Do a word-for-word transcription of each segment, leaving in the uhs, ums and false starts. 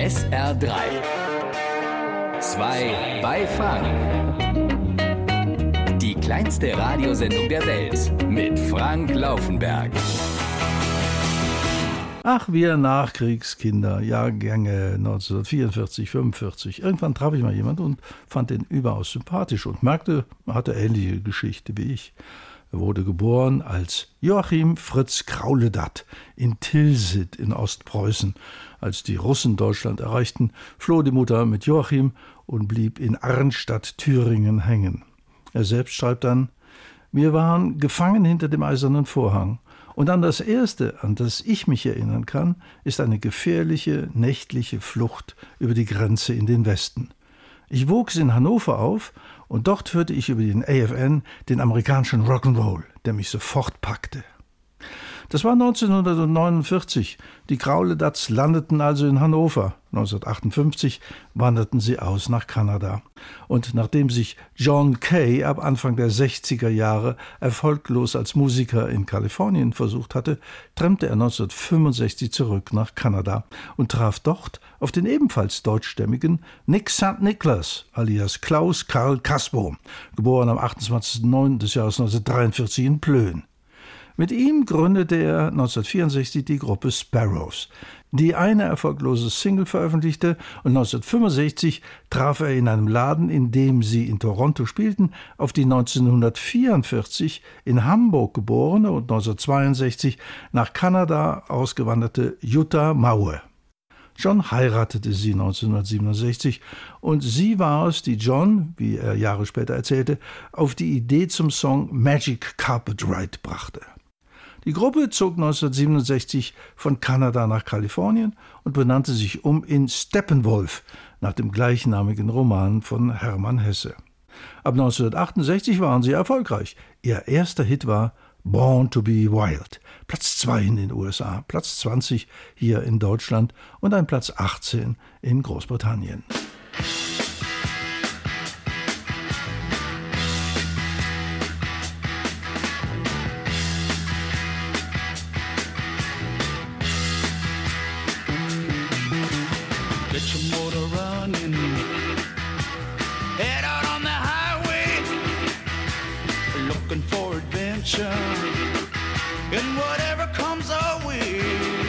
S R drei. Zwei bei Frank. Die kleinste Radiosendung der Welt mit Frank Laufenberg. Ach, wir Nachkriegskinder, Jahrgänge neunzehnhundertvierundvierzig, fünfundvierzig. Irgendwann traf ich mal jemanden und fand den überaus sympathisch und merkte, er hatte ähnliche Geschichte wie ich. Er wurde geboren als Joachim Fritz Krauledat in Tilsit in Ostpreußen. Als die Russen Deutschland erreichten, floh die Mutter mit Joachim und blieb in Arnstadt, Thüringen hängen. Er selbst schreibt dann: Wir waren gefangen hinter dem eisernen Vorhang. Und an das Erste, an das ich mich erinnern kann, ist eine gefährliche, nächtliche Flucht über die Grenze in den Westen. Ich wuchs in Hannover auf und dort hörte ich über den A F N den amerikanischen Rock'n'Roll, der mich sofort packte. Das war neunzehnhundertneunundvierzig. Die Krauledats landeten also in Hannover. neunzehnhundertachtundfünfzig wanderten sie aus nach Kanada. Und nachdem sich John Kay ab Anfang der sechziger Jahre erfolglos als Musiker in Kalifornien versucht hatte, trennte er neunzehnhundertfünfundsechzig zurück nach Kanada und traf dort auf den ebenfalls deutschstämmigen Nick Sankt Nicholas alias Klaus Karl Kasbo, geboren am achtundzwanzigsten neunten des Jahres neunzehnhundertdreiundvierzig in Plön. Mit ihm gründete er neunzehnhundertvierundsechzig die Gruppe Sparrows, die eine erfolglose Single veröffentlichte, und neunzehnhundertfünfundsechzig traf er in einem Laden, in dem sie in Toronto spielten, auf die neunzehnhundertvierundvierzig in Hamburg geborene und neunzehnhundertzweiundsechzig nach Kanada ausgewanderte Jutta Maue. John heiratete sie neunzehnhundertsiebenundsechzig und sie war es, die John, wie er Jahre später erzählte, auf die Idee zum Song Magic Carpet Ride brachte. Die Gruppe zog neunzehnhundertsiebenundsechzig von Kanada nach Kalifornien und benannte sich um in Steppenwolf, nach dem gleichnamigen Roman von Hermann Hesse. Ab neunzehnhundertachtundsechzig waren sie erfolgreich. Ihr erster Hit war Born to be Wild, Platz zwei in den U S A, Platz zwanzig hier in Deutschland und ein Platz achtzehn in Großbritannien. Get your motor running, head out on the highway, looking for adventure, and whatever comes our way.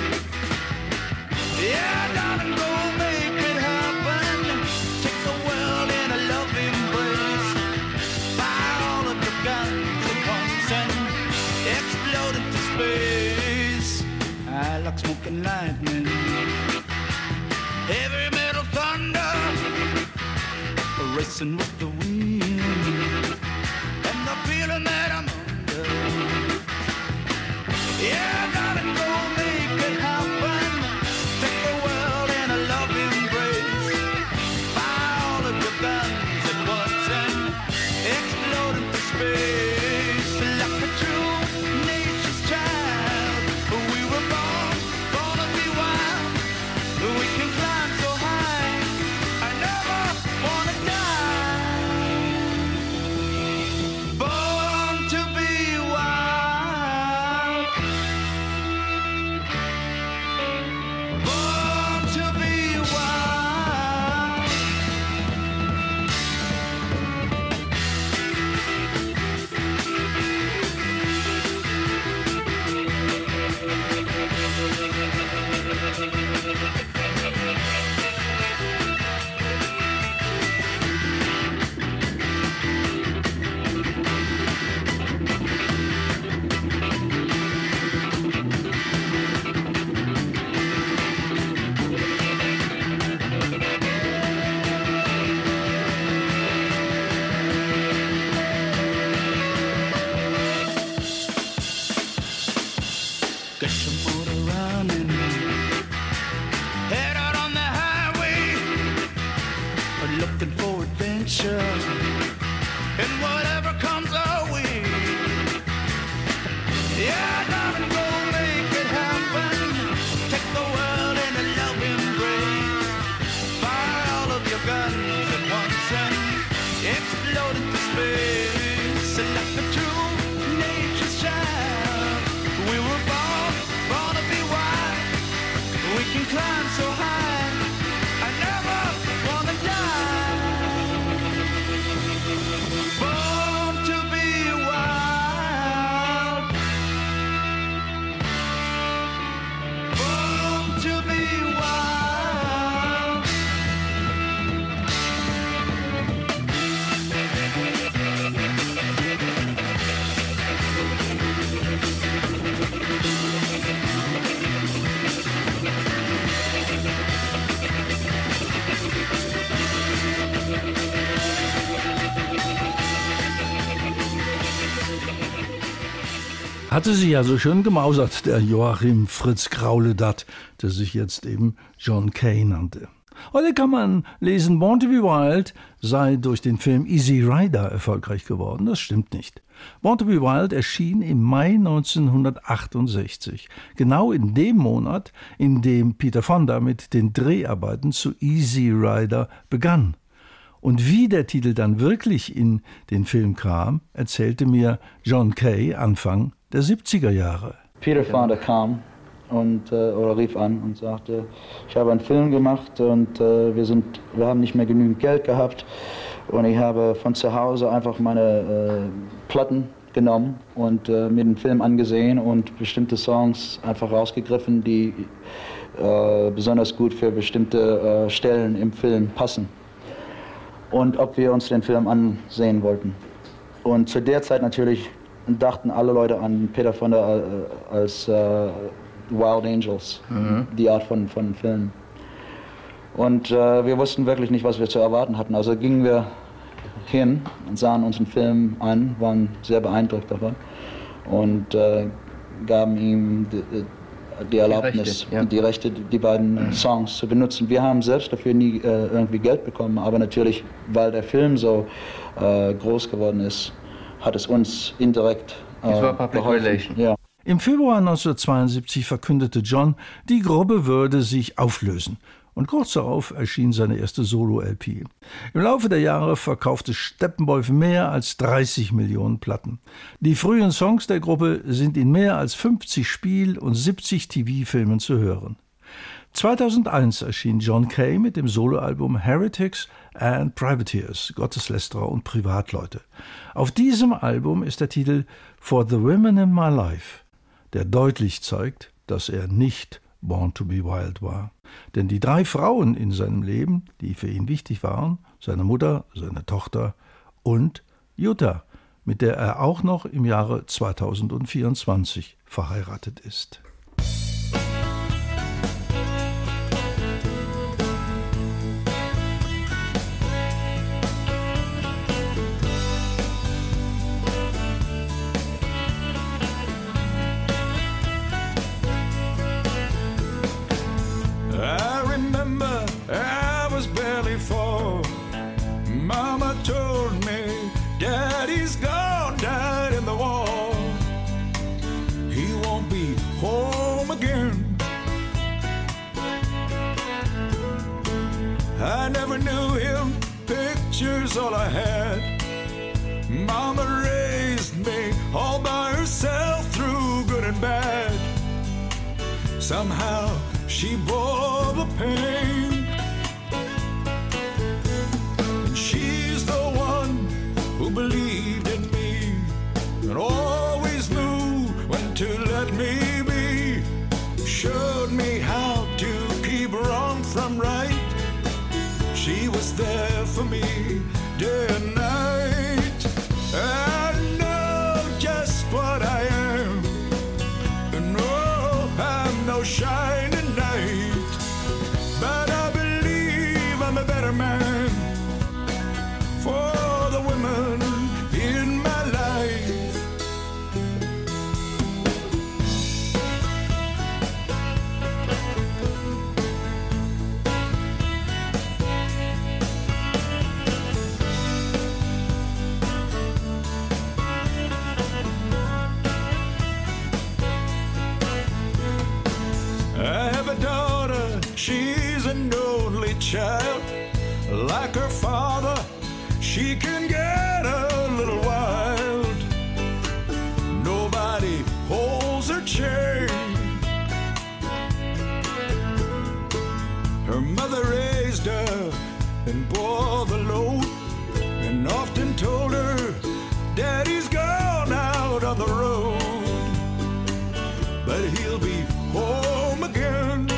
Yeah, darling, go make it happen. Take the world in a loving embrace. Fire all of your guns at once and explode into space. I like smoking lightning, heavy metal thunder, racing with the wind, and the feeling that I'm under. Yeah, gotta go make it happen. Take the world in a loving embrace. Fire all of your guns at once and explode into space. Like a true nature's child, we were born, born to be wild. We can climb so high, I never wanna die. Born to be wild. Born to be wild. Get your motor running, head out on the highway, looking for adventure, and whatever comes our way. Yeah, darling, go make it happen. Take the world in a loving embrace. Fire all of your guns at once and explode into space. Like a true nature's child, we were born, born to be wild. We can climb so high, Hatte sich ja so schön gemausert, der Joachim Fritz Grauledat, der sich jetzt eben John Kay nannte. Heute kann man lesen, Born to be Wild sei durch den Film Easy Rider erfolgreich geworden. Das stimmt nicht. Born to be Wild erschien im Mai neunzehnhundertachtundsechzig, genau in dem Monat, in dem Peter Fonda mit den Dreharbeiten zu Easy Rider begann. Und wie der Titel dann wirklich in den Film kam, erzählte mir John Kay Anfang der siebziger Jahre. Peter Fonda kam und, äh, oder rief an und sagte, ich habe einen Film gemacht und äh, wir, sind, wir haben nicht mehr genügend Geld gehabt und ich habe von zu Hause einfach meine äh, Platten genommen und äh, mir den Film angesehen und bestimmte Songs einfach rausgegriffen, die äh, besonders gut für bestimmte äh, Stellen im Film passen. Und ob wir uns den Film ansehen wollten. Und zu der Zeit natürlich dachten alle Leute an Peter Fonda als äh, Wild Angels, mhm. die Art von, von Film. Und äh, wir wussten wirklich nicht, was wir zu erwarten hatten. Also gingen wir hin und sahen uns den Film an, waren sehr beeindruckt davon und äh, gaben ihm die, die Erlaubnis, die Rechte, ja. die, Rechte, die beiden Songs zu benutzen. Wir haben selbst dafür nie äh, irgendwie Geld bekommen, aber natürlich, weil der Film so äh, groß geworden ist, hat es uns indirekt äh, es war Public Relation. Ja. Im Februar neunzehnhundertzweiundsiebzig verkündete John, die Gruppe würde sich auflösen. Und kurz darauf erschien seine erste Solo-L P. Im Laufe der Jahre verkaufte Steppenwolf mehr als dreißig Millionen Platten. Die frühen Songs der Gruppe sind in mehr als fünfzig Spiel- und siebzig T V-Filmen zu hören. zweitausendeins erschien John Kay mit dem Soloalbum Heretics and Privateers, Gotteslästerer und Privatleute. Auf diesem Album ist der Titel For the Women in My Life, der deutlich zeigt, dass er nicht Born to be Wild war. Denn die drei Frauen in seinem Leben, die für ihn wichtig waren, seine Mutter, seine Tochter und Jutta, mit der er auch noch im Jahre zweitausendvierundzwanzig verheiratet ist. Mama told me Daddy's gone down in the war. He won't be home again. I never knew him, pictures all I had. Mama raised me all by herself through good and bad. Somehow she bore the pain. Who believed in me and always knew when to let me be. Showed me how to keep wrong from right. She was there for me day and night. I know just what I am. No, I'm no shining knight, but I believe I'm a better man for the women in my life. I have a daughter, she's an only child. Like her father, she can get a little wild. Nobody holds her chain. Her mother raised her and bore the load, and often told her, Daddy's gone out on the road, but he'll be home again.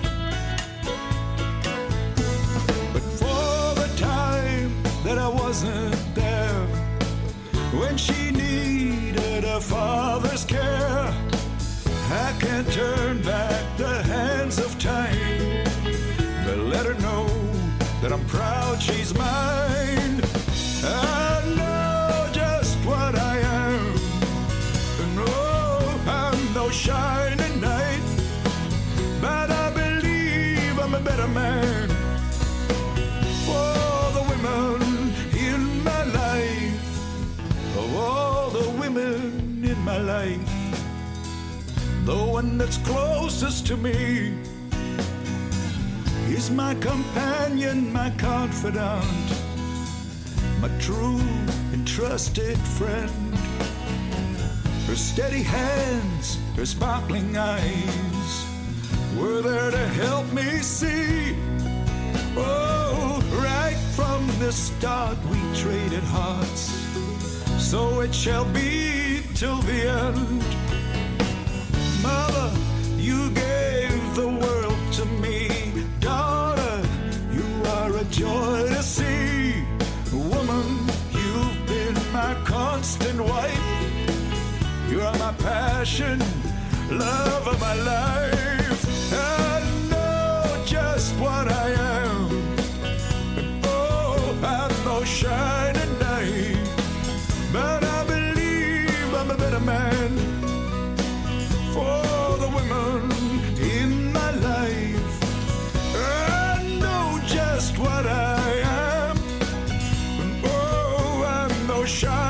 That I wasn't there when she needed a father's care. I can't turn back the hands of time, but let her know that I'm proud she's mine. I know just what I am, and oh, better man for the women in my life. Of all the women in my life, the one that's closest to me is my companion, my confidant, my true and trusted friend. Her steady hands, her sparkling eyes were there to help me see. Oh, right from the start we traded hearts, so it shall be till the end. Mother, you gave the world to me. Daughter, you are a joy to see. Woman, you've been my constant wife. You are my passion, love of my life. I know just what I am. Oh, I'm no shining knight, but I believe I'm a better man for the women in my life. I know just what I am. Oh, I'm no shining